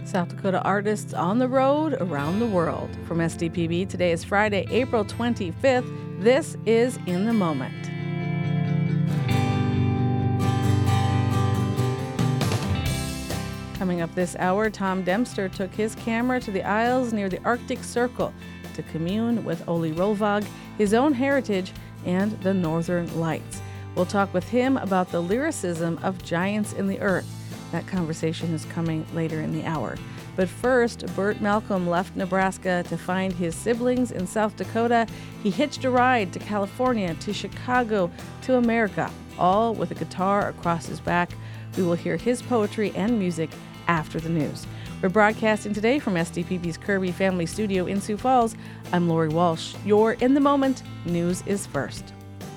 South Dakota artists on the road around the world. From SDPB, today is Friday, April 25th. This is In the Moment. Coming up this hour, Tom Dempster took his camera to the isles near the Arctic Circle to commune with Ole Rolvag, his own heritage, and the Northern Lights. We'll talk with him about the lyricism of giants in the earth. That conversation is coming later in the hour. But first, Burt Malcolm left Nebraska to find his siblings in South Dakota. He hitched a ride to California, to Chicago, to America, all with a guitar across his back. We will hear his poetry and music after the news. We're broadcasting today from SDPB's Kirby Family Studio in Sioux Falls. I'm Lori Walsh. You're In the Moment. News is first.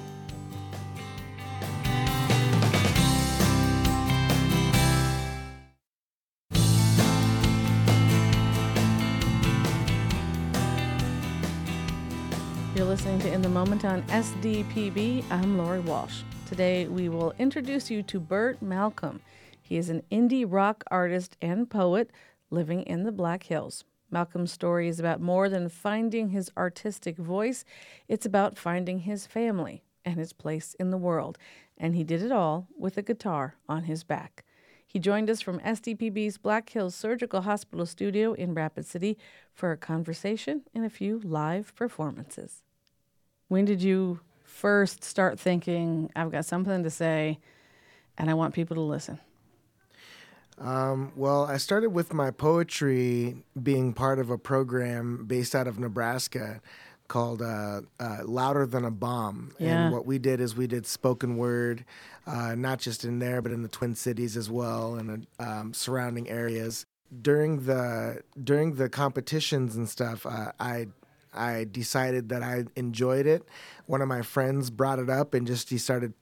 You're listening to In the Moment on SDPB. I'm Lori Walsh. Today we will introduce you to Burt Malcolm. He is an indie rock artist and poet living in the Black Hills. Malcolm's story is about more than finding his artistic voice. It's about finding his family and his place in the world. And he did it all with a guitar on his back. He joined us from SDPB's Black Hills Surgical Hospital studio in Rapid City for a conversation and a few live performances. When did you first start thinking, I've got something to say and I want people to listen? Well, I started with my poetry being part of a program based out of Nebraska called Louder Than a Bomb. Yeah. And what we did is we did spoken word, not just in there, but in the Twin Cities as well and surrounding areas. During the competitions and stuff, I decided that I enjoyed it. One of my friends brought it up and just decided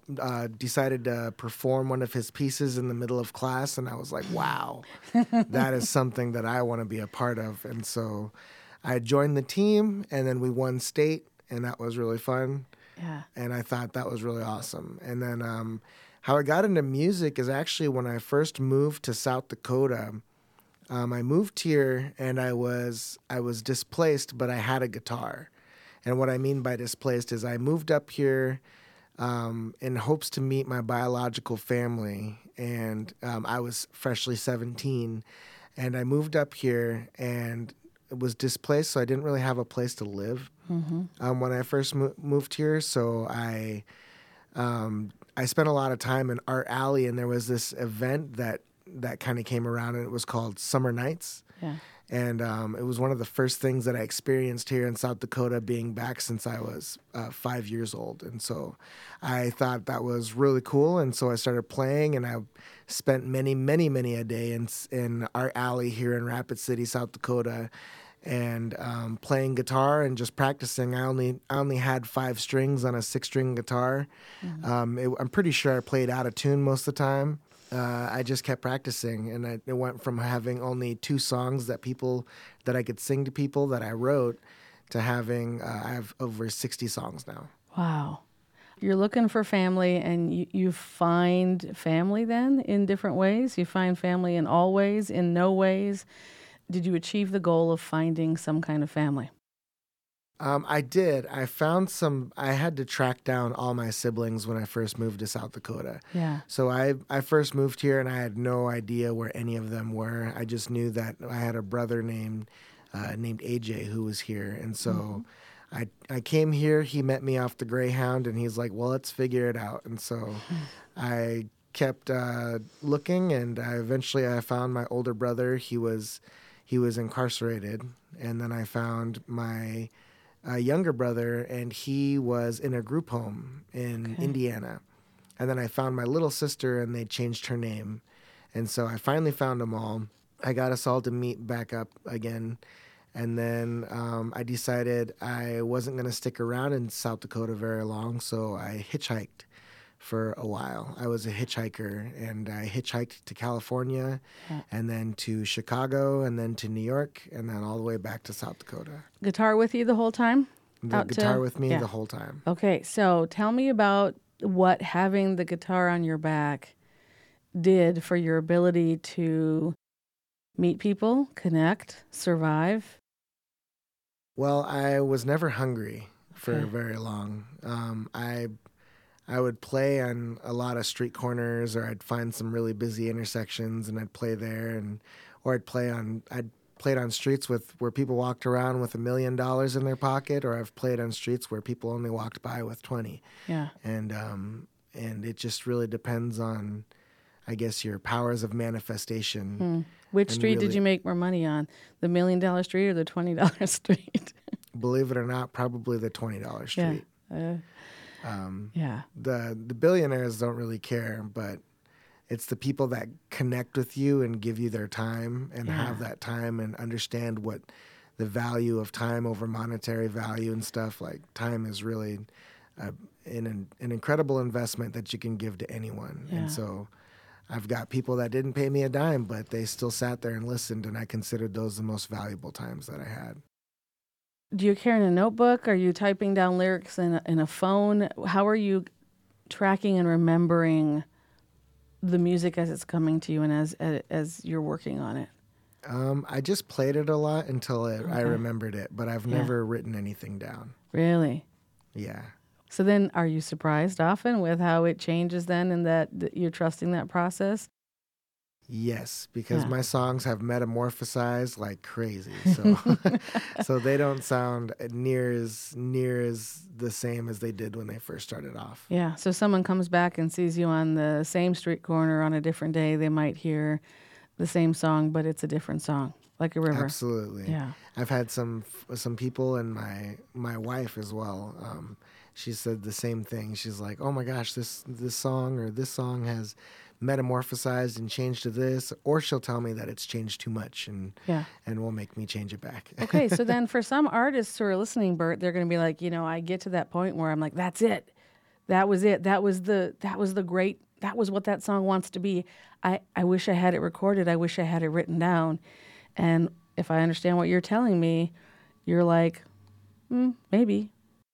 to perform one of his pieces in the middle of class, and I was like, wow, that is something that I want to be a part of. And so I joined the team, and then we won state, and that was really fun. Yeah. And I thought that was really awesome. And then how I got into music is actually when I first moved to South Dakota. I moved here, and I was displaced, but I had a guitar. And what I mean by displaced is I moved up here in hopes to meet my biological family. And I was freshly 17. And I moved up here and was displaced, so I didn't really have a place to live when I first moved here. So I spent a lot of time in Art Alley, and there was this event that kind of came around, and it was called Summer Nights. Yeah. And it was one of the first things that I experienced here in South Dakota, being back since I was 5 years old. And so I thought that was really cool. And so I started playing, and I spent many, many, many a day in Art Alley here in Rapid City, South Dakota, and playing guitar and just practicing. I only had 5 strings on a 6-string guitar. I'm pretty sure I played out of tune most of the time. I just kept practicing, and it went from having only 2 songs that I could sing to people that I wrote to having I have over 60 songs now. Wow. You're looking for family, and you find family then in different ways? You find family in all ways, in no ways? Did you achieve the goal of finding some kind of family? I did. I had to track down all my siblings when I first moved to South Dakota. Yeah. So I first moved here, and I had no idea where any of them were. I just knew that I had a brother named AJ who was here. And so I came here, he met me off the Greyhound, and he's like, well, let's figure it out. And so I kept looking, and eventually I found my older brother. He was incarcerated. And then I found my younger brother, and he was in a group home in Indiana. And then I found my little sister, and they changed her name. And so I finally found them all. I got us all to meet back up again. And then I decided I wasn't going to stick around in South Dakota very long, so I hitchhiked for a while. I was a hitchhiker, and I hitchhiked to California, and then to Chicago, and then to New York, and then all the way back to South Dakota. Guitar with you the whole time? The guitar with me the whole time. Okay, so tell me about what having the guitar on your back did for your ability to Meet people, connect, survive. Well, I was never hungry for Okay. very long. I would play on a lot of street corners, or I'd find some really busy intersections, and I'd play there, or I'd played on streets with where people walked around with $1 million in their pocket, or I've played on streets where people only walked by with 20, Yeah. and it just really depends on, I guess, your powers of manifestation, Which and street did really, you make more money on? The $1 million street or the $20 street? believe it or not, probably the $20 Yeah. street. Uh, yeah. The billionaires don't really care, but it's the people that connect with you and give you their time and Yeah. have that time and understand what the value of time over monetary value and stuff. Like, time is really an incredible investment that you can give to anyone. Yeah. And so I've got people that didn't pay me a dime, but they still sat there and listened, and I considered those the most valuable times that I had. Do you carry a notebook? Are you typing down lyrics in a phone? How are you tracking and remembering the music as it's coming to you and as you're working on it? I just played it a lot until I Okay. remembered it, but I've Yeah. never written anything down. Really? Yeah. So then are you surprised often with how it changes then and that you're trusting that process? Yes, because Yeah. my songs have metamorphosized like crazy. So so they don't sound near as the same as they did when they first started off. Yeah. So someone comes back and sees you on the same street corner on a different day, they might hear the same song, but it's a different song, like a river. Absolutely. Yeah. I've had some people, and my wife as well. She said the same thing. She's like, "Oh my gosh, this song has metamorphosized and changed to this," or she'll tell me that it's changed too much, Yeah. and will make me change it back. Okay, so then for some artists who are listening, Bert, they're going to be like, I get to that point where I'm like, that's it. That was it. That was the great, that was what that song wants to be. I wish I had it recorded. I wish I had it written down. And if I understand what you're telling me, you're like, maybe.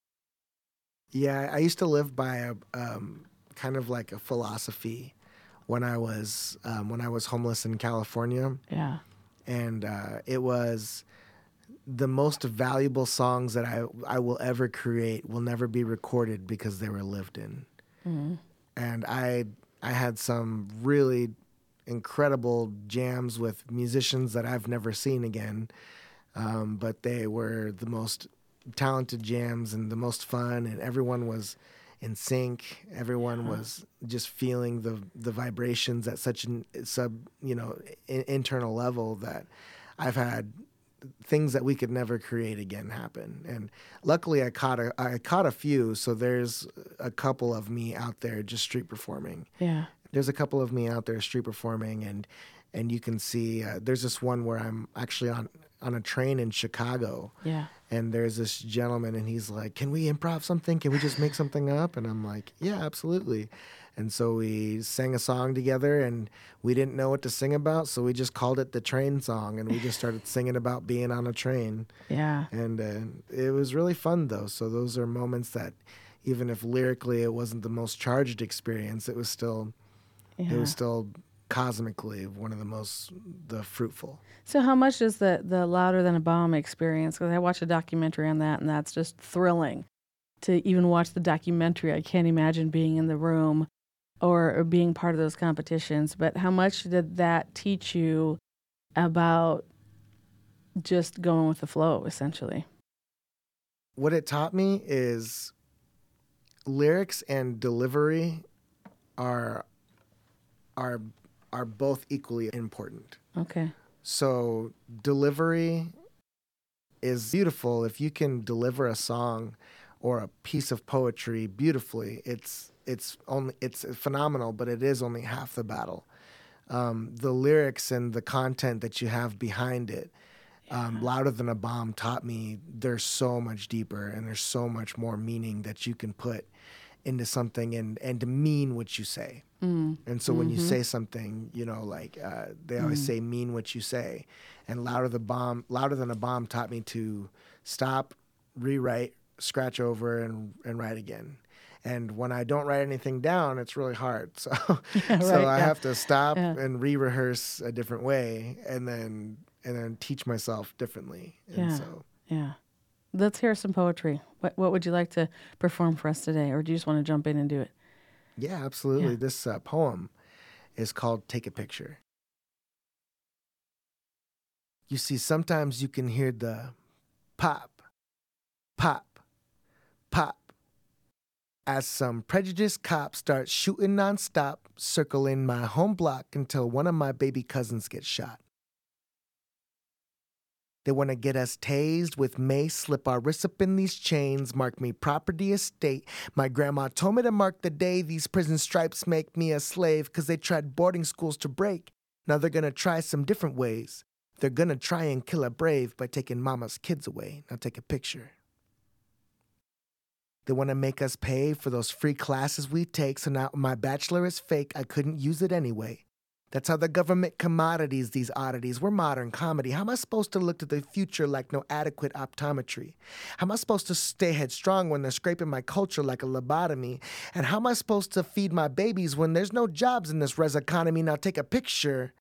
Yeah, I used to live by a kind of like a philosophy when I was homeless in California, Yeah. and it was the most valuable songs that I will ever create will never be recorded because they were lived in. And I had some really incredible jams with musicians that I've never seen again, but they were the most talented jams and the most fun, and everyone was in sync. Everyone was just feeling the vibrations at such an internal level that I've had things that we could never create again happen. And luckily I caught a few, so there's a couple of me out there just street performing. Yeah. There's a couple of me out there street performing, and you can see there's this one where I'm actually on a train in Chicago. Yeah. And there's this gentleman, and he's like, "Can we improv something? Can we just make something up?" And I'm like, "Yeah, absolutely." And so we sang a song together, and we didn't know what to sing about, so we just called it the train song, and we just started singing about being on a train. Yeah. And it was really fun, though. So those are moments that, even if lyrically it wasn't the most charged experience, it was still cosmically one of the fruitful. So how much does the Louder Than a Bomb experience, because I watched a documentary on that, and that's just thrilling to even watch the documentary. I can't imagine being in the room or being part of those competitions, but how much did that teach you about just going with the flow, essentially? What it taught me is lyrics and delivery are both equally important. Okay. So delivery is beautiful. If you can deliver a song or a piece of poetry beautifully, it's phenomenal, but it is only half the battle. The lyrics and the content that you have behind it, Louder Than a Bomb taught me there's so much deeper and there's so much more meaning that you can put into something and to mean what you say. And so when you say something, they always say, mean what you say. And Louder Than a Bomb taught me to stop, rewrite, scratch over, and write again. And when I don't write anything down, it's really hard. So, Yeah, so right. I Yeah. have to stop Yeah. and re-rehearse a different way, and then teach myself differently. And Yeah. so, Yeah. Let's hear some poetry. What would you like to perform for us today? Or do you just want to jump in and do it? yeah, absolutely. Yeah. This poem is called "Take a Picture." You see, sometimes you can hear the pop, pop, pop as some prejudiced cops start shooting nonstop, circling my home block until one of my baby cousins gets shot. They want to get us tased with mace, slip our wrists up in these chains, mark me property estate. My grandma told me to mark the day these prison stripes make me a slave, 'cause they tried boarding schools to break. Now they're gonna try some different ways. They're gonna try and kill a brave by taking mama's kids away. Now take a picture. They want to make us pay for those free classes we take, so now my bachelor is fake. I couldn't use it anyway. That's how the government commodities these oddities. We're modern comedy. How am I supposed to look to the future like no adequate optometry? How am I supposed to stay headstrong when they're scraping my culture like a lobotomy? And how am I supposed to feed my babies when there's no jobs in this res economy? Now take a picture.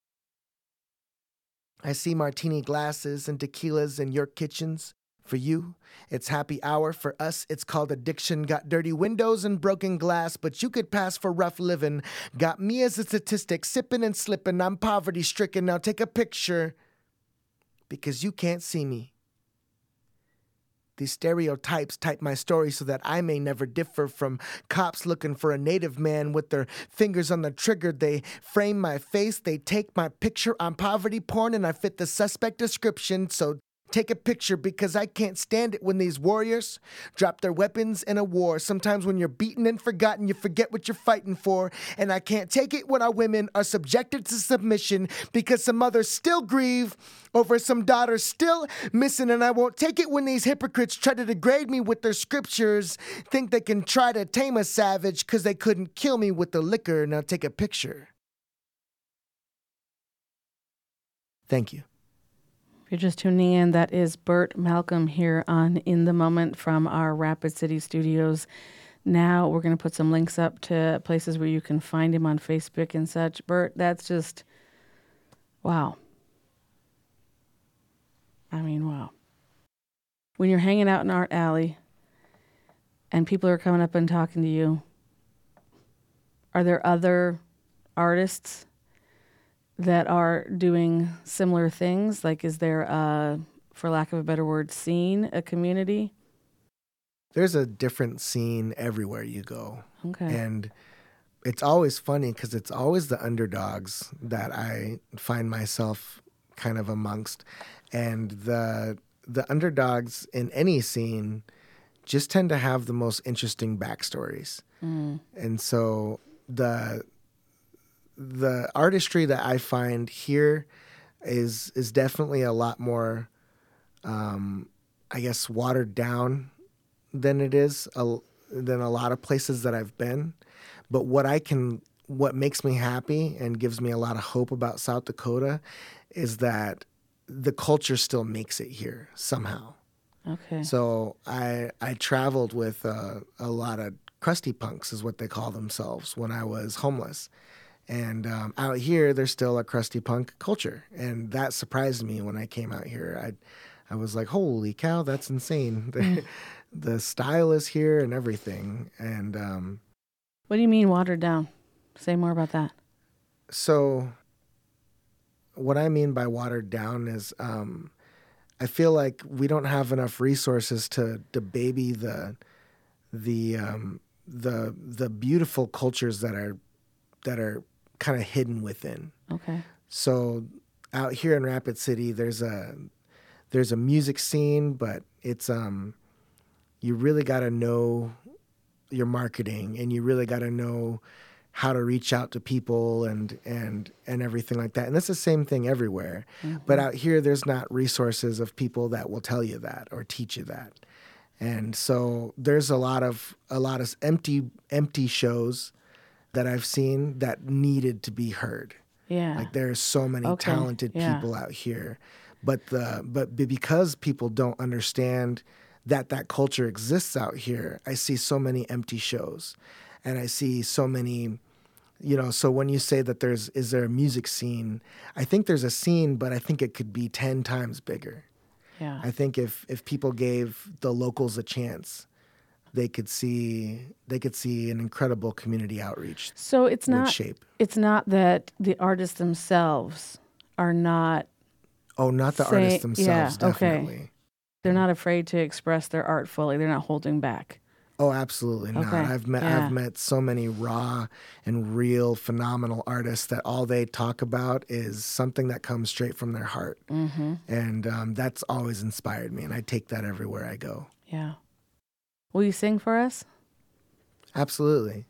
I see martini glasses and tequilas in your kitchens. For you, it's happy hour. For us, it's called addiction. Got dirty windows and broken glass, but you could pass for rough living. Got me as a statistic, sipping and slipping. I'm poverty stricken. Now take a picture, because you can't see me. These stereotypes type my story so that I may never differ from cops looking for a native man with their fingers on the trigger. They frame my face, they take my picture. I'm poverty porn and I fit the suspect description, so take a picture, because I can't stand it when these warriors drop their weapons in a war. Sometimes when you're beaten and forgotten, you forget what you're fighting for. And I can't take it when our women are subjected to submission, because some mothers still grieve over some daughters still missing. And I won't take it when these hypocrites try to degrade me with their scriptures, think they can try to tame a savage because they couldn't kill me with the liquor. Now take a picture. Thank you. If you're just tuning in, that is Burt Malcolm here on In the Moment from our Rapid City studios. Now we're going to put some links up to places where you can find him on Facebook and such. Burt, that's just, wow. I mean, wow. When you're hanging out in Art Alley and people are coming up and talking to you, are there other artists that are doing similar things? Like, is there a, for lack of a better word, scene, a community? There's a different scene everywhere you go. Okay. And it's always funny because it's always the underdogs that I find myself kind of amongst. And the underdogs in any scene just tend to have the most interesting backstories. And so the artistry that I find here is definitely a lot more, I guess, watered down than it is than a lot of places that I've been. But what makes me happy and gives me a lot of hope about South Dakota is that the culture still makes it here somehow. Okay. So I traveled with a lot of crusty punks, is what they call themselves, when I was homeless. And out here, there's still a crusty punk culture. And that surprised me when I came out here. I was like, holy cow, that's insane. The style is here and everything. And what do you mean watered down? Say more about that. so what I mean by watered down is I feel like we don't have enough resources to baby the beautiful cultures that are kind of hidden within. Okay. So out here in Rapid City, there's a music scene, but it's you really got to know your marketing, and you really got to know how to reach out to people and everything like that. And that's the same thing everywhere. Mm-hmm. But out here, there's not resources of people that will tell you that or teach you that. And so there's a lot of empty shows that I've seen that needed to be heard. Yeah. Like there's so many talented people out here, but because people don't understand that culture exists out here, I see so many empty shows, and I see so many. So when you say that is there a music scene, I think there's a scene, but I think it could be 10 times bigger. Yeah. I think if people gave the locals a chance, they could see an incredible community outreach. So it's not shape. It's not that the artists themselves are not. Oh, not the artists themselves, definitely. Okay. They're not afraid to express their art fully. They're not holding back. Oh, absolutely not. I've met so many raw and real phenomenal artists that all they talk about is something that comes straight from their heart. Mm-hmm. And that's always inspired me, and I take that everywhere I go. Yeah. Will you sing for us? Absolutely.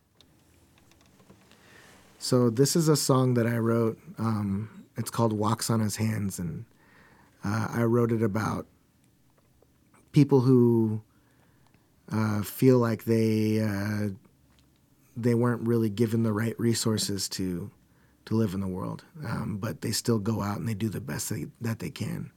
So this is a song that I wrote. It's called Walks on His Hands, and I wrote it about people who feel like they weren't really given the right resources to live in the world, but they still go out and they do the best that they can.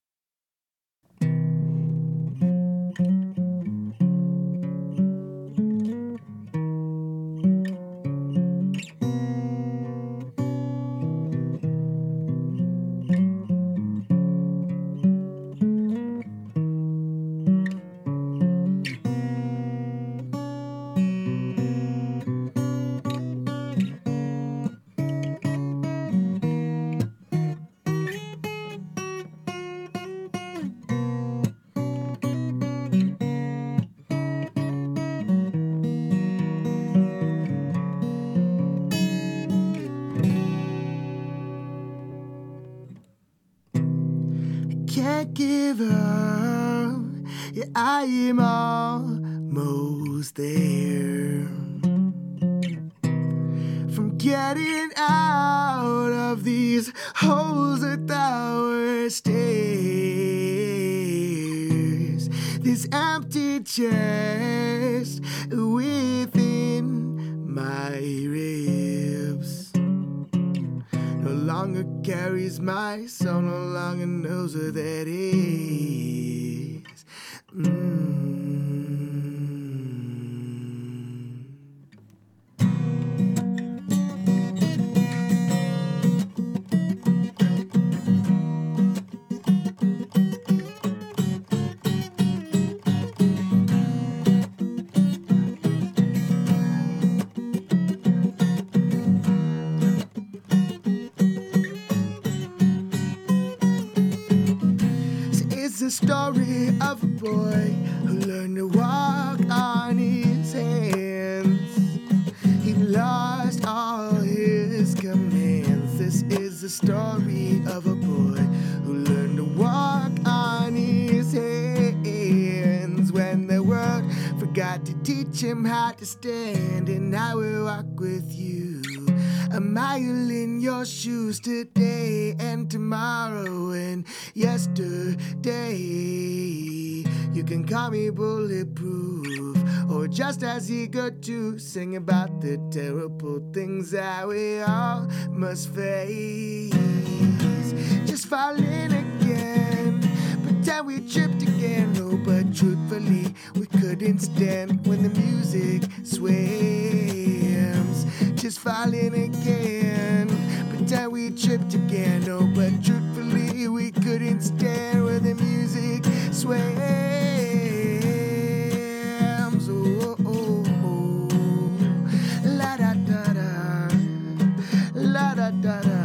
Can't give up, yeah, I am almost there. From getting out of these holes without stairs, this empty chest within my ribs no longer carries my soul, no longer knows what that is. It's the story of a boy who learned to walk on his hands. He lost all his commands. This is the story of a boy who learned to walk on his hands. When the world forgot to teach him how to stand, and I will walk with you a mile in your shoes today and tomorrow and yesterday. You can call me bulletproof or just as eager to sing about the terrible things that we all must face. Just falling again, pretend we tripped again. No, but truthfully, we couldn't stand when the music swims. Just falling again, pretend we tripped again. No, but truthfully, we couldn't stand when the music swims. Oh, oh, oh. La da da da, la da da da.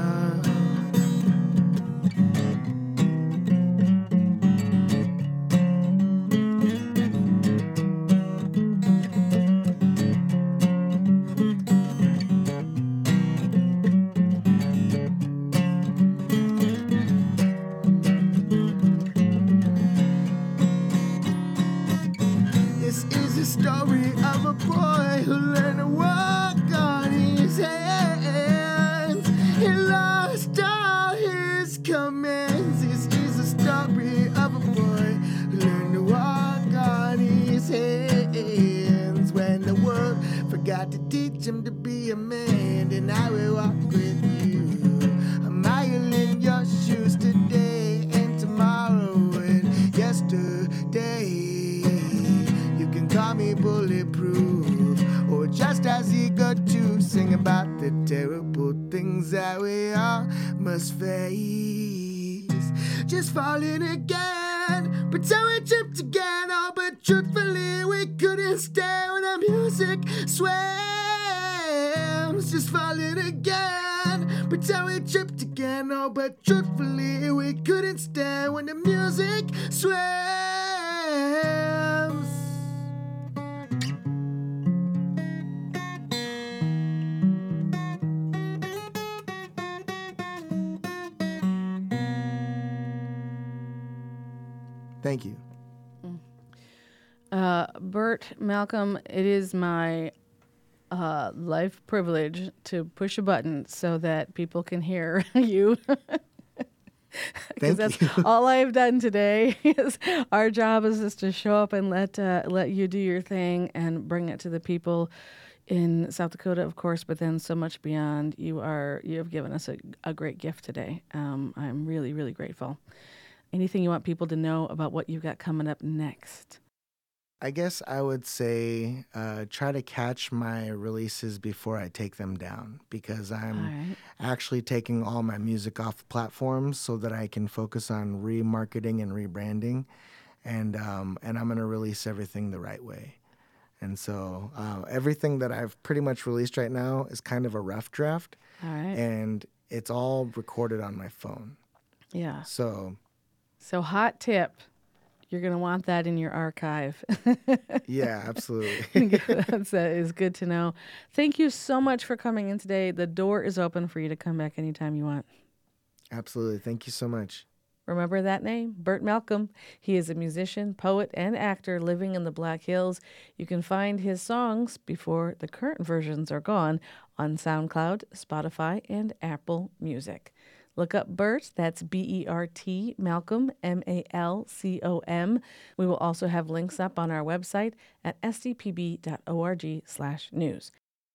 This is the story of a boy who learned to walk on his hands. He lost all his commands. This is the story of a boy who learned to walk on his hands. When the world forgot to teach him to be a man, and I will walk with you a mile in your shoes today and tomorrow and yesterday. us face. Just falling again, pretend we tripped again. Oh, but truthfully, we couldn't stay when the music swims. Just falling again, pretend we tripped again. Oh, but truthfully, we couldn't stay when the music swims. Thank you. Bert Malcolm, it is my life privilege to push a button so that people can hear you. Because that's you. all I've done today. Is our job is just to show up and let you do your thing and bring it to the people in South Dakota, of course, but then so much beyond. You have given us a great gift today. I'm really, really grateful. Anything you want people to know about what you've got coming up next? I guess I would say try to catch my releases before I take them down, because I'm actually taking all my music off platforms so that I can focus on remarketing and rebranding, and I'm going to release everything the right way. And so everything that I've pretty much released right now is kind of a rough draft, and it's all recorded on my phone. Yeah. So hot tip. You're going to want that in your archive. Yeah, absolutely. That is good to know. Thank you so much for coming in today. The door is open for you to come back anytime you want. Absolutely. Thank you so much. Remember that name? Bert Malcolm. He is a musician, poet, and actor living in the Black Hills. You can find his songs before the current versions are gone on SoundCloud, Spotify, and Apple Music. Look up Bert, that's B-E-R-T, Malcolm, M-A-L-C-O-M. We will also have links up on our website at sdpb.org/news.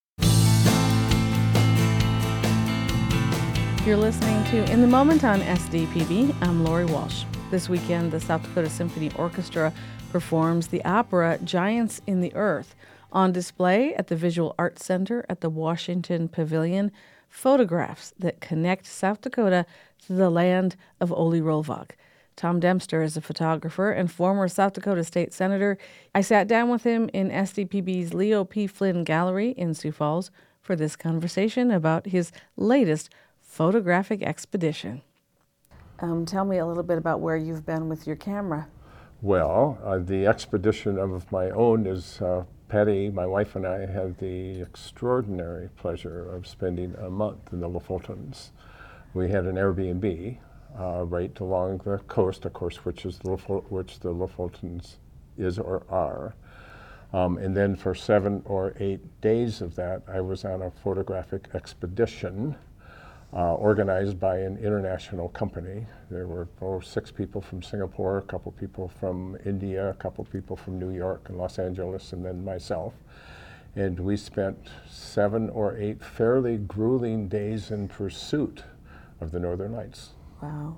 You're listening to In the Moment on SDPB. I'm Lori Walsh. This weekend, the South Dakota Symphony Orchestra performs the opera Giants in the Earth. On display at the Visual Arts Center at the Washington Pavilion, photographs that connect South Dakota to the land of Ole Rolvag. Tom Dempster is a photographer and former South Dakota State Senator. I sat down with him in SDPB's Leo P. Flynn Gallery in Sioux Falls for this conversation about his latest photographic expedition. Tell me a little bit about where you've been with your camera. Well, the expedition of my own is Patty, my wife, and I had the extraordinary pleasure of spending a month in the Lafultons. We had an Airbnb right along the coast, of course, which the Lafultons is or are. And then for 7 or 8 days of that, I was on a photographic expedition organized by an international company. There were 6 people from Singapore, a couple people from India, a couple people from New York and Los Angeles, and then myself. And we spent 7 or 8 fairly grueling days in pursuit of the Northern Lights. Wow.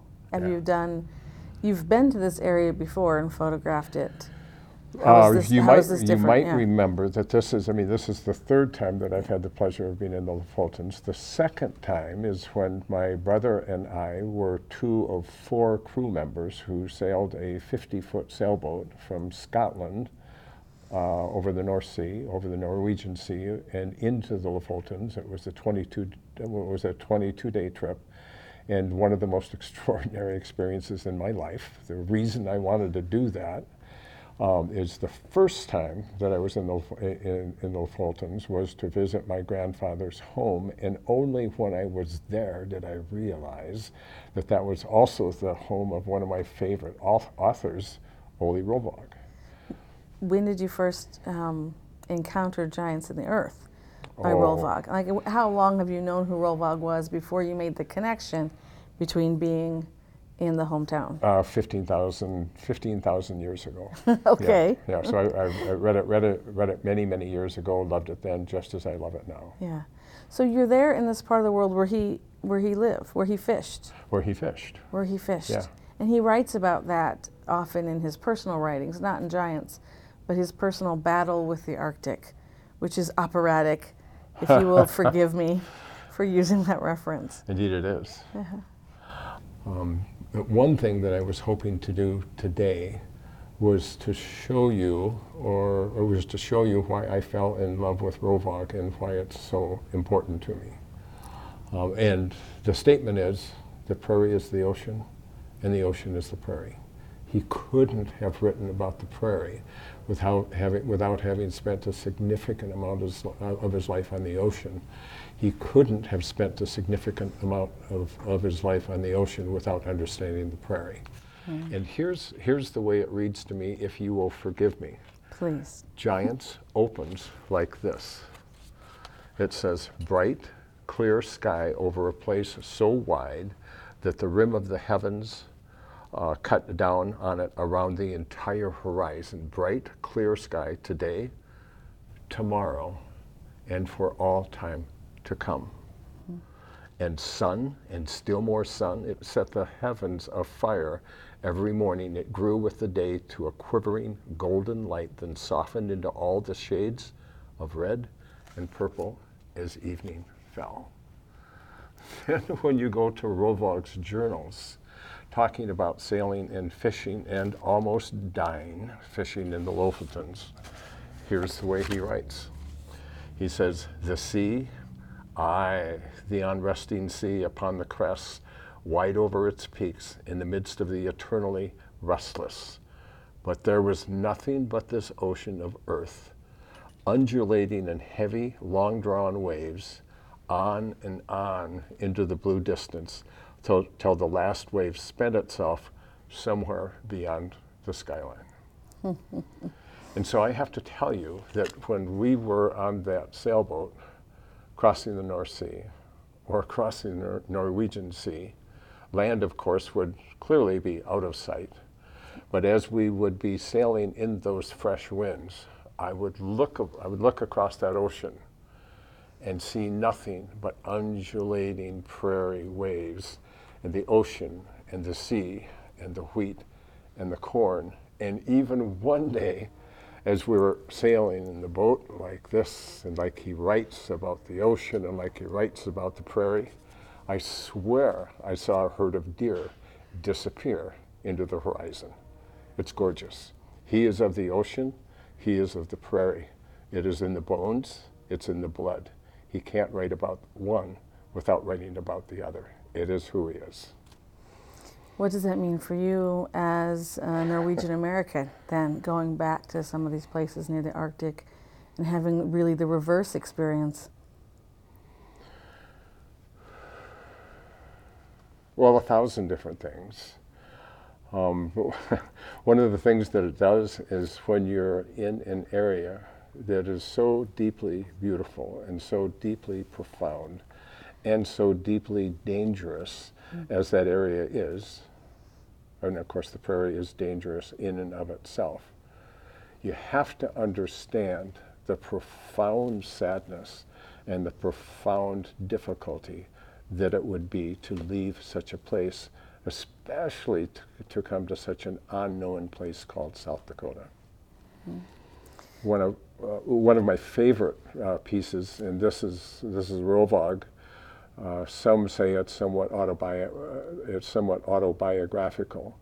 You've been to this area before and photographed it. You might remember that this is the 3rd time that I've had the pleasure of being in the Lafultons. The 2nd time is when my brother and I were 2 of 4 crew members who sailed a 50-foot sailboat from Scotland over the North Sea, over the Norwegian Sea, and into the Lafultons. It was a 22-day trip. And one of the most extraordinary experiences in my life. The reason I wanted to do that is the first time that I was in the Lafultons was to visit my grandfather's home, and only when I was there did I realize that that was also the home of one of my favorite authors, Ole Rolvag. When did you first encounter Giants in the Earth by Rolvag? Like, how long have you known who Rolvag was before you made the connection between being in the hometown? 15,000 years ago. Okay. Yeah. So I read it many years ago. Loved it then, just as I love it now. Yeah. So you're there in this part of the world where he lived, where he fished. Where he fished. Yeah. And he writes about that often in his personal writings, not in Giants, but his personal battle with the Arctic, which is operatic, if you will forgive me for using that reference. Indeed, it is. Uh-huh. But one thing that I was hoping to do today was to show you, or was to show you why I fell in love with Rovag and why it's so important to me. And the statement is, the prairie is the ocean, and the ocean is the prairie. He couldn't have written about the prairie without having spent a significant amount of his life on the ocean. He couldn't have spent a significant amount of his life on the ocean without understanding the prairie. And here's the way it reads to me, if you will forgive me. Please. Giants opens like this. It says, bright, clear sky over a place so wide that the rim of the heavens cut down on it around the entire horizon. Bright, clear sky today, tomorrow, and for all time to come. And sun, and still more sun, it set the heavens afire. Every morning it grew with the day to a quivering golden light, then softened into all the shades of red and purple as evening fell. Then when you go to Rovag's journals, talking about sailing and fishing and almost dying fishing in the Lofoten's, here's the way he writes. He says, the sea, aye, the unresting sea upon the crests, wide over its peaks, in the midst of the eternally restless. But there was nothing but this ocean of earth, undulating in heavy, long-drawn waves, on and on into the blue distance, till the last wave spent itself somewhere beyond the skyline. And so I have to tell you that when we were on that sailboat, crossing the North Sea, or crossing the Norwegian Sea, land, of course, would clearly be out of sight. But as we would be sailing in those fresh winds, I would look across that ocean and see nothing but undulating prairie waves, and the ocean and the sea and the wheat and the corn. And even one day, as we were sailing in the boat like this, and like he writes about the ocean and like he writes about the prairie, I swear I saw a herd of deer disappear into the horizon. It's gorgeous. He is of the ocean, he is of the prairie. It is in the bones, it's in the blood. He can't write about one without writing about the other. It is who he is. What does that mean for you as a Norwegian American, then, going back to some of these places near the Arctic and having really the reverse experience? Well, 1,000 different things. One of the things that it does is when you're in an area that is so deeply beautiful and so deeply profound and so deeply dangerous as that area is, and of course the prairie is dangerous in and of itself, you have to understand the profound sadness and the profound difficulty that it would be to leave such a place, especially to come to such an unknown place called South Dakota. One of my favorite pieces, and this is Rovag. Some say it's somewhat autobiographical.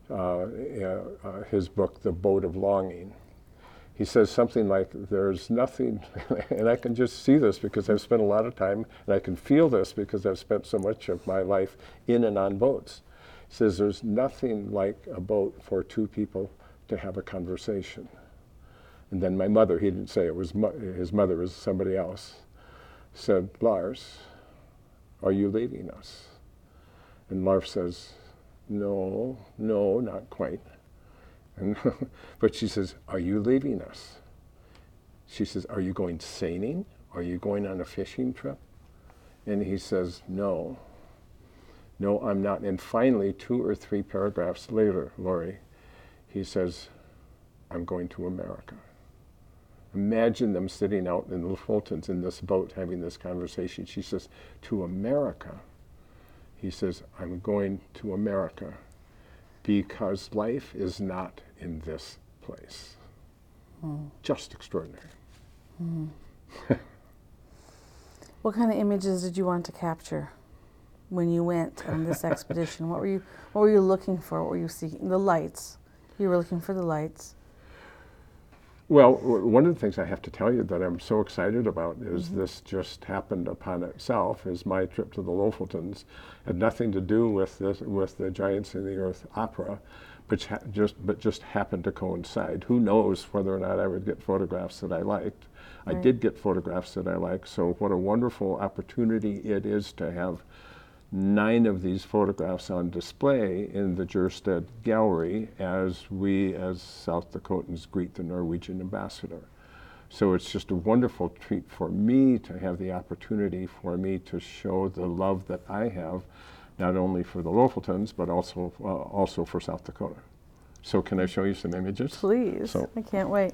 His book, The Boat of Longing. He says something like, there's nothing, and I can just see this because I've spent a lot of time, and I can feel this because I've spent so much of my life in and on boats. He says, there's nothing like a boat for two people to have a conversation. And then my mother, he didn't say it was his mother, was somebody else, said, Lars, are you leaving us? And Lars says, no, not quite. And but she says, are you leaving us? She says, are you going sailing? Are you going on a fishing trip? And he says, no, I'm not. And finally, 2 or 3 paragraphs later, Lori, he says, I'm going to America. Imagine them sitting out in the Lofoten's in this boat having this conversation. She says, to America. He says, I'm going to America because life is not in this place. Just extraordinary. What kind of images did you want to capture? when you went on this expedition? What were you looking for? What were you seeking? The lights. You were looking for the lights. Well, one of the things I have to tell you that I'm so excited about is this just happened upon itself, is my trip to the Lofoten's. Had nothing to do with this, with the Giants in the Earth opera, but just happened to coincide. Who knows whether or not I would get photographs that I liked. Right. I did get photographs that I liked, so what a wonderful opportunity it is to have 9 of these photographs on display in the Jurstad Gallery as we, as South Dakotans, greet the Norwegian ambassador. So it's just a wonderful treat for me to have the opportunity for me to show the love that I have, not only for the Lofoten's, but also for South Dakota. So can I show you some images? Please. So, I can't wait.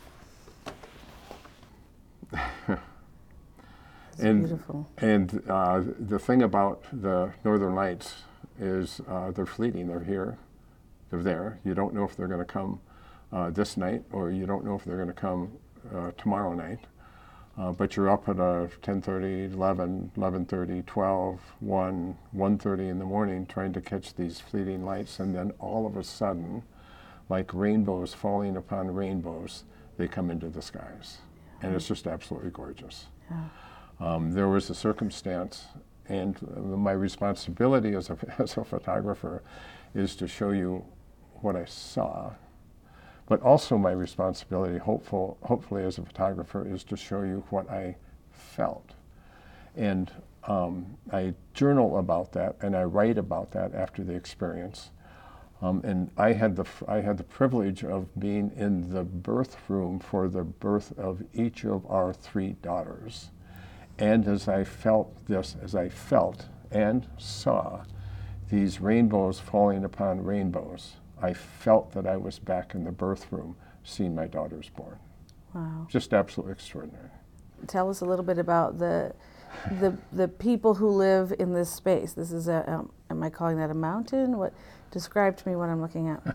It's beautiful. And the thing about the Northern Lights is they're fleeting. They're here, they're there. You don't know if they're going to come this night, or you don't know if they're going to come tomorrow night. But you're up at 10:30, 11, 11:30, 12, 1, 1:30 in the morning trying to catch these fleeting lights, and then all of a sudden, like rainbows falling upon rainbows, they come into the skies. And it's just absolutely gorgeous. Yeah. There was a circumstance, and my responsibility as a photographer is to show you what I saw, but also my responsibility, hopefully as a photographer, is to show you what I felt. And I journal about that, and I write about that after the experience. And I had the privilege of being in the birth room for the birth of each of our 3 daughters. And as I felt and saw these rainbows falling upon rainbows, I felt that I was back in the birth room seeing my daughters born. Wow. Just absolutely extraordinary. Tell us a little bit about the people who live in this space. This is am I calling that a mountain? Describe to me what I'm looking at.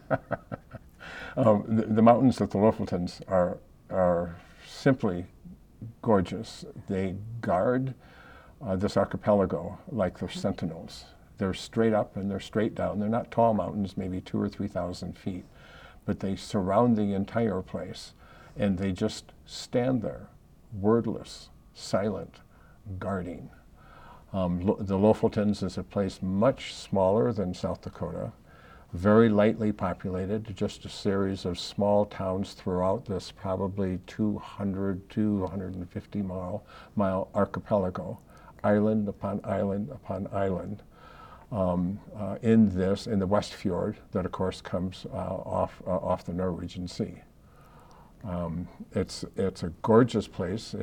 The mountains of the Lofoten's are simply gorgeous. They guard this archipelago like they're sentinels. They're straight up and they're straight down. They're not tall mountains, maybe 2,000 or 3,000 feet, but they surround the entire place, and they just stand there, wordless, silent, guarding. The Lofoten's is a place much smaller than South Dakota, very lightly populated, just a series of small towns throughout this probably 200 to 150 mile archipelago, island upon island upon island, in the West Fjord that of course comes off the Norwegian Sea. It's a gorgeous place.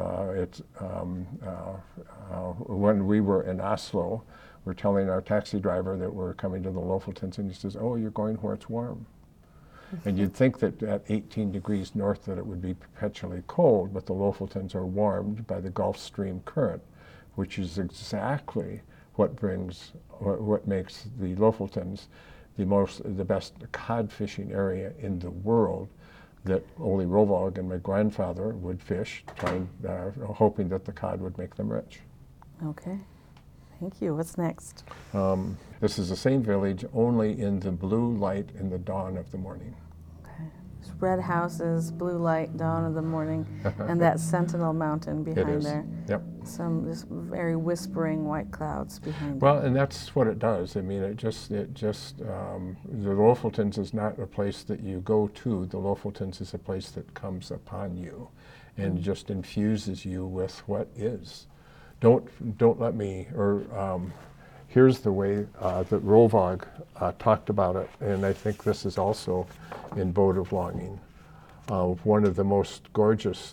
When we were in Oslo, we're telling our taxi driver that we're coming to the Lofoten's, and he says, "Oh, you're going where it's warm." And you'd think that at 18 degrees north that it would be perpetually cold, but the Lofoten's are warmed by the Gulf Stream current, which is exactly what makes the Lofoten's the best cod fishing area in the world, that Ole Rovag and my grandfather would fish, hoping that the cod would make them rich. Okay, thank you. What's next? This is the same village, only in the blue light in the dawn of the morning. Okay, there's red houses, blue light, dawn of the morning, and that Sentinel Mountain behind there. Yep. Some just very whispering white clouds behind. Well, and that's what it does. I mean, the Lofoten's is not a place that you go to. The Lofoten's is a place that comes upon you, and just infuses you with what is. Don't let me, here's the way that Rovag talked about it, and I think this is also in Boat of Longing. One of the most gorgeous,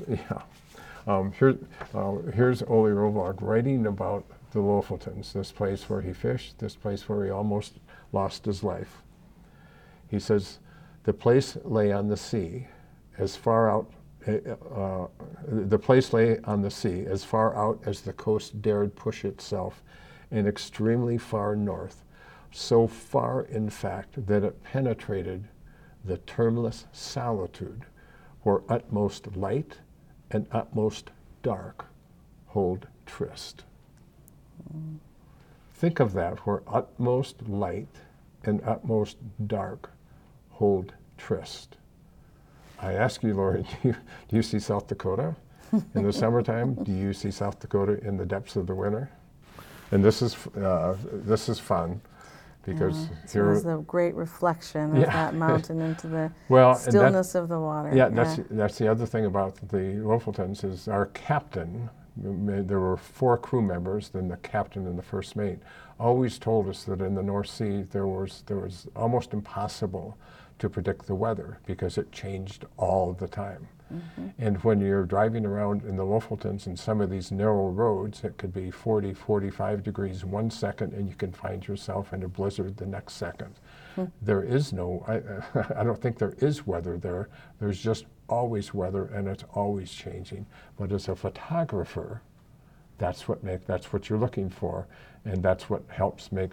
here's Ole Rovag writing about the Lofoten's, this place where he fished, this place where he almost lost his life. He says, the place lay on the sea, as far out the place lay on the sea, as far out as the coast dared push itself, and extremely far north, so far in fact that it penetrated the termless solitude, where utmost light and utmost dark hold tryst. Think of that, where utmost light and utmost dark hold tryst. I ask you, Lori, do you see South Dakota in the summertime? Do you see South Dakota in the depths of the winter? And this is fun because So here it's a great reflection of that mountain into the well, stillness of the water. Yeah, that's the other thing about the Lofoten's is our captain. There were 4 crew members, then the captain and the first mate, always told us that in the North Sea there was almost impossible to predict the weather because it changed all the time. Mm-hmm. And when you're driving around in the Lofoten's in some of these narrow roads, it could be 40, 45 degrees 1 second, and you can find yourself in a blizzard the next second. There is no, I don't think there is weather there. There's just always weather, and it's always changing. But as a photographer, that's what you're looking for, and that's what helps make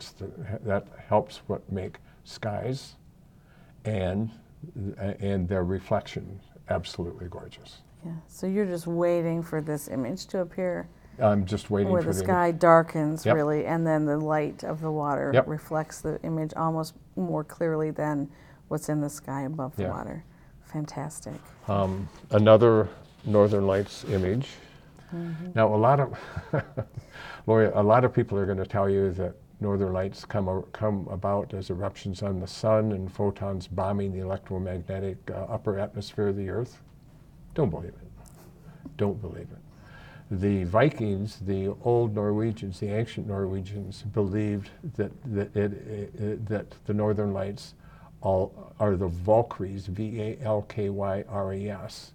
skies and their reflection absolutely gorgeous. Yeah. So you're just waiting for this image to appear. I'm just waiting where for the sky darkens, Yep. really, and then the light of the water Yep. reflects the image almost more clearly than what's in the sky above the water. Fantastic. Another Northern Lights image. Mm-hmm. Now, Lori, a lot of people are going to tell you that Northern Lights come about as eruptions on the sun and photons bombing the electromagnetic upper atmosphere of the Earth. Don't believe it. Don't believe it. The Vikings, the old Norwegians, the ancient Norwegians, believed that the Northern Lights are the Valkyries, Valkyries,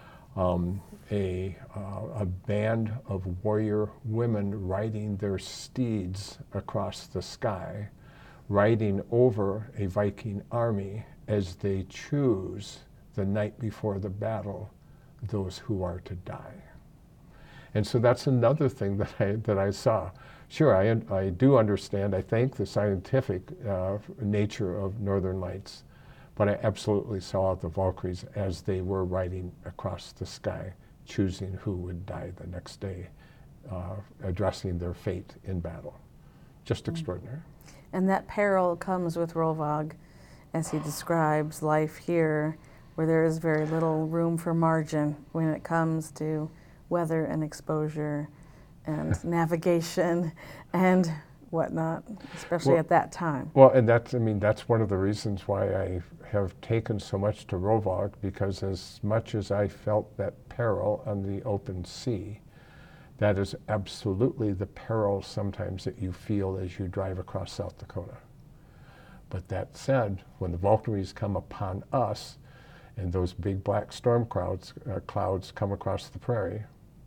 a band of warrior women riding their steeds across the sky, riding over a Viking army as they choose the night before the battle those who are to die. And so that's another thing that I saw. Sure, I do understand, I think, the scientific nature of Northern Lights, but I absolutely saw the Valkyries as they were riding across the sky, choosing who would die the next day, addressing their fate in battle. Just extraordinary. And that peril comes with Rovag, as he describes life here, where there is very little room for margin when it comes to weather and exposure and navigation and whatnot, especially at that time. Well, and that's one of the reasons why I have taken so much to Rovag, because as much as I felt that peril on the open sea, that is absolutely the peril sometimes that you feel as you drive across South Dakota. But that said, when the Valkyries come upon us and those big black storm clouds come across the prairie,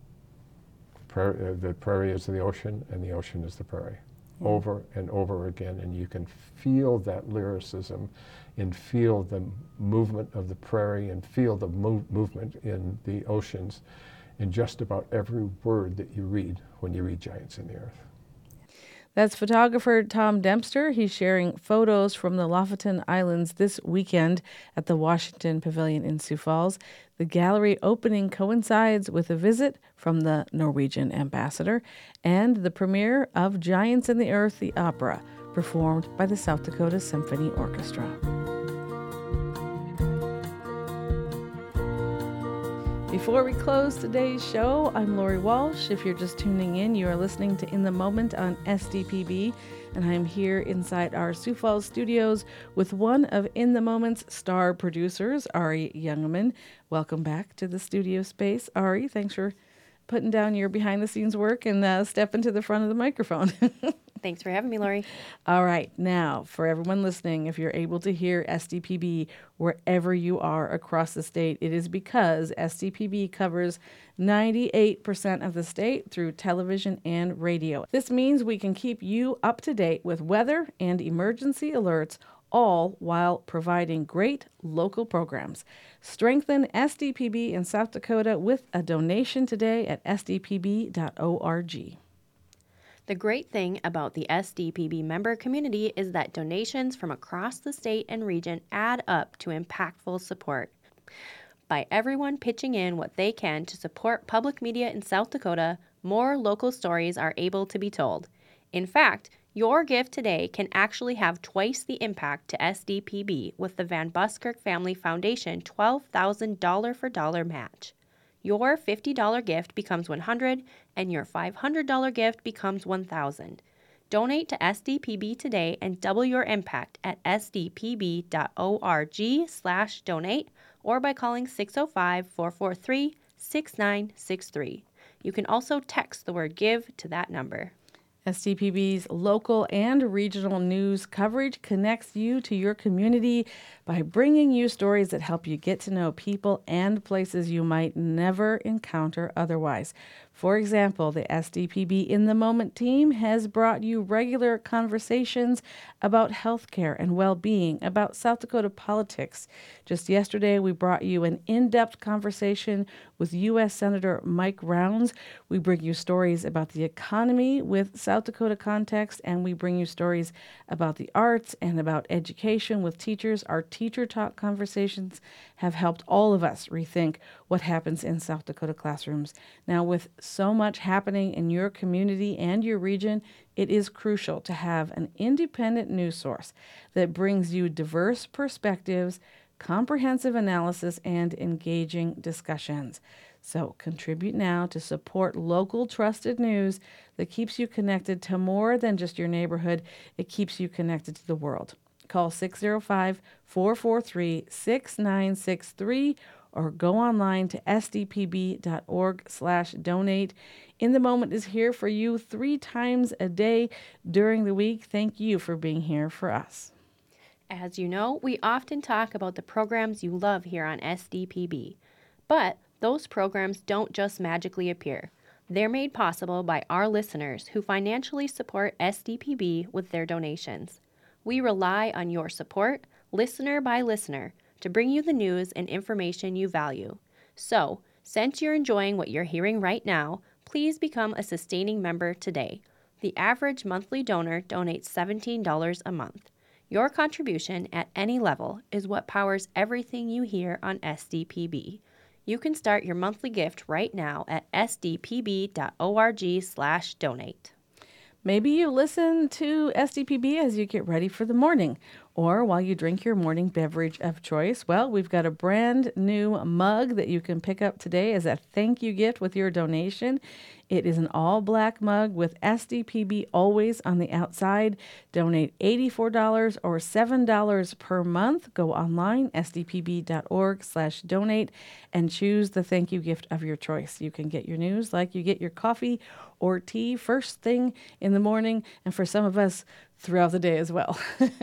the prairie is the ocean and the ocean is the prairie. Yeah. Over and over again, and you can feel that lyricism and feel the movement of the prairie and feel the movement in the oceans in just about every word that you read when you read Giants in the Earth. That's photographer Tom Dempster. He's sharing photos from the Lofoten Islands this weekend at the Washington Pavilion in Sioux Falls. The gallery opening coincides with a visit from the Norwegian ambassador and the premiere of Giants in the Earth, the opera, performed by the South Dakota Symphony Orchestra. Before we close today's show, I'm Lori Walsh. If you're just tuning in, you are listening to In the Moment on SDPB, and I'm here inside our Sioux Falls studios with one of In the Moment's star producers, Ari Youngman. Welcome back to the studio space. Ari, thanks for putting down your behind-the-scenes work and stepping to the front of the microphone. Thanks for having me, Lori. All right. Now, for everyone listening, if you're able to hear SDPB wherever you are across the state, it is because SDPB covers 98% of the state through television and radio. This means we can keep you up to date with weather and emergency alerts, all while providing great local programs. Strengthen SDPB in South Dakota with a donation today at sdpb.org. The great thing about the SDPB member community is that donations from across the state and region add up to impactful support. By everyone pitching in what they can to support public media in South Dakota, more local stories are able to be told. In fact, Your gift today can actually have twice the impact to SDPB with the Van Buskirk Family Foundation $12,000 for dollar match. Your $50 gift becomes $100 and your $500 gift becomes $1,000. Donate to SDPB today and double your impact at sdpb.org/donate or by calling 605-443-6963. You can also text the word GIVE to that number. SDPB's local and regional news coverage connects you to your community by bringing you stories that help you get to know people and places you might never encounter otherwise. For example, the SDPB In the Moment team has brought you regular conversations about healthcare and well-being, about South Dakota politics. Just yesterday, we brought you an in-depth conversation with U.S. Senator Mike Rounds. We bring you stories about the economy with South Dakota context, and we bring you stories about the arts and about education with teachers. Our Teacher Talk conversations have helped all of us rethink what happens in South Dakota classrooms. Now, with so much happening in your community and your region, it is crucial to have an independent news source that brings you diverse perspectives, comprehensive analysis, and engaging discussions. So contribute now to support local trusted news that keeps you connected to more than just your neighborhood. It keeps you connected to the world. Call 605-443-6963 or go online to sdpb.org/donate. In the Moment is here for you 3 times a day during the week. Thank you for being here for us. As you know, we often talk about the programs you love here on SDPB. But those programs don't just magically appear. They're made possible by our listeners who financially support SDPB with their donations. We rely on your support, listener by listener, to bring you the news and information you value. So, since you're enjoying what you're hearing right now, please become a sustaining member today. The average monthly donor donates $17 a month. Your contribution at any level is what powers everything you hear on SDPB. You can start your monthly gift right now at sdpb.org/donate. Maybe you listen to SDPB as you get ready for the morning or while you drink your morning beverage of choice. Well, we've got a brand new mug that you can pick up today as a thank you gift with your donation. It is an all-black mug with SDPB always on the outside. Donate $84 or $7 per month. Go online, sdpb.org/donate, and choose the thank you gift of your choice. You can get your news like you get your coffee or tea first thing in the morning, and for some of us, throughout the day as well.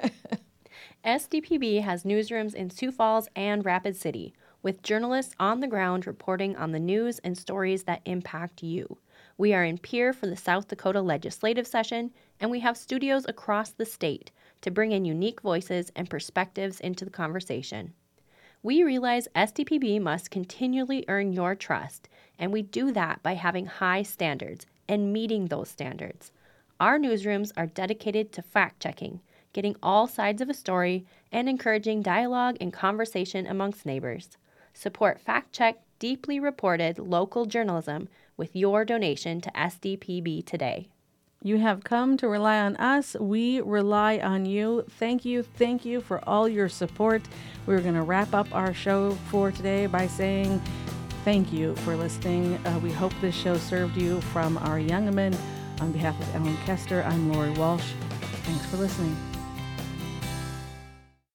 SDPB has newsrooms in Sioux Falls and Rapid City, with journalists on the ground reporting on the news and stories that impact you. We are in Pierre for the South Dakota legislative session, and we have studios across the state to bring in unique voices and perspectives into the conversation. We realize SDPB must continually earn your trust, and we do that by having high standards and meeting those standards. Our newsrooms are dedicated to fact-checking, getting all sides of a story, and encouraging dialogue and conversation amongst neighbors. Support fact-check, deeply reported local journalism with your donation to SDPB today. You have come to rely on us. We rely on you. Thank you for all your support. We're going to wrap up our show for today by saying thank you for listening. We hope this show served you. From our young men, on behalf of Ellen Kester, I'm Lori Walsh. Thanks for listening.